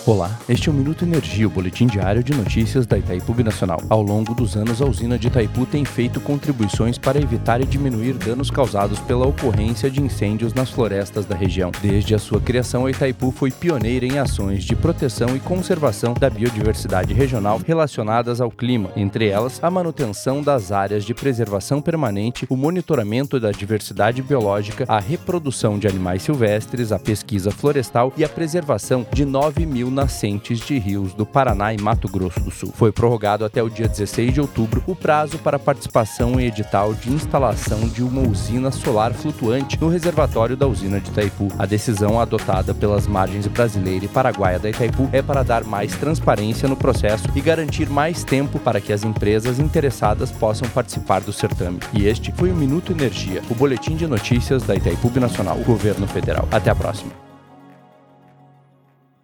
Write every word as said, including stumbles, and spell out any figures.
Olá, este é o Minuto Energia, o boletim diário de notícias da Itaipu Binacional. Ao longo dos anos, a usina de Itaipu tem feito contribuições para evitar e diminuir danos causados pela ocorrência de incêndios nas florestas da região. Desde a sua criação, a Itaipu foi pioneira em ações de proteção e conservação da biodiversidade regional relacionadas ao clima, entre elas a manutenção das áreas de preservação permanente, o monitoramento da diversidade biológica, a reprodução de animais silvestres, a pesquisa florestal e a preservação de nove mil nascentes de rios do Paraná e Mato Grosso do Sul. Foi prorrogado até o dia dezesseis de outubro o prazo para participação em edital de instalação de uma usina solar flutuante no reservatório da usina de Itaipu. A decisão adotada pelas margens brasileira e paraguaia da Itaipu é para dar mais transparência no processo e garantir mais tempo para que as empresas interessadas possam participar do certame. E este foi o Minuto Energia, o boletim de notícias da Itaipu Binacional, Governo Federal. Até a próxima.